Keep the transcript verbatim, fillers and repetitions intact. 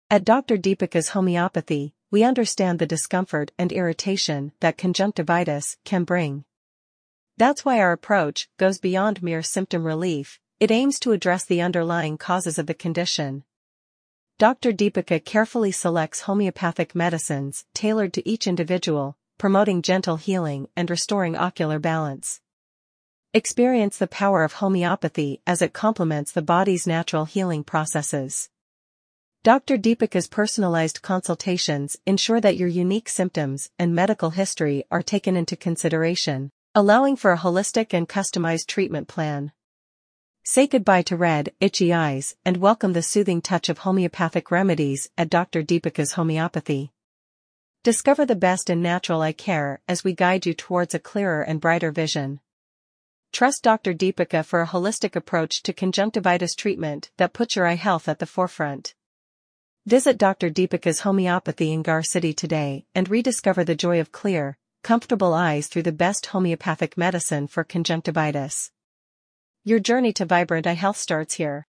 At Doctor Deepika's Homeopathy, we understand the discomfort and irritation that conjunctivitis can bring. That's why our approach goes beyond mere symptom relief. It aims to address the underlying causes of the condition. Doctor Deepika carefully selects homeopathic medicines tailored to each individual, promoting gentle healing and restoring ocular balance. Experience the power of homeopathy as it complements the body's natural healing processes. Doctor Deepika's personalized consultations ensure that your unique symptoms and medical history are taken into consideration, allowing for a holistic and customized treatment plan. Say goodbye to red, itchy eyes and welcome the soothing touch of homeopathic remedies at Doctor Deepika's Homeopathy. Discover the best in natural eye care as we guide you towards a clearer and brighter vision. Trust Doctor Deepika for a holistic approach to conjunctivitis treatment that puts your eye health at the forefront. Visit Doctor Deepika's Homeopathy in Gar City today and rediscover the joy of clear, comfortable eyes through the best homeopathic medicine for conjunctivitis. Your journey to vibrant eye health starts here.